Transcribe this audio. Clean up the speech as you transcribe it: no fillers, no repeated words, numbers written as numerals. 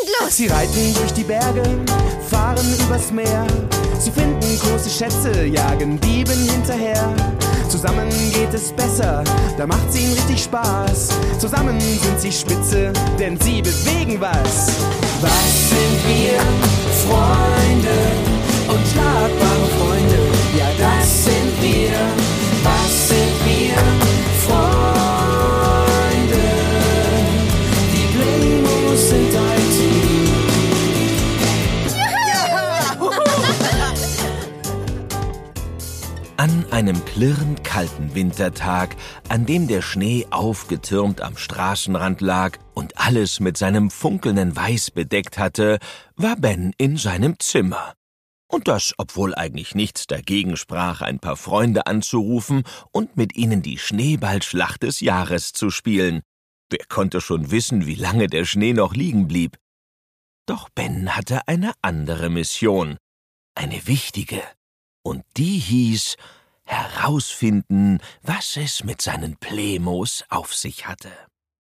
los! Sie reiten durch die Berge, fahren übers Meer. Sie finden große Schätze, jagen Dieben hinterher. Zusammen geht es besser, da macht's ihnen richtig Spaß. Zusammen sind sie spitze, denn sie bewegen was. Was sind wir? Freunde und schlagbare Freunde. Ja, das sind wir. Was sind wir? Freunde. Die Blingos sind ein Team. An einem klirrend kalten Wintertag, an dem der Schnee aufgetürmt am Straßenrand lag und alles mit seinem funkelnden Weiß bedeckt hatte, war Ben in seinem Zimmer. Und das, obwohl eigentlich nichts dagegen sprach, ein paar Freunde anzurufen und mit ihnen die Schneeballschlacht des Jahres zu spielen. Wer konnte schon wissen, wie lange der Schnee noch liegen blieb? Doch Ben hatte eine andere Mission, eine wichtige. Und die hieß, herausfinden, was es mit seinen Plemos auf sich hatte.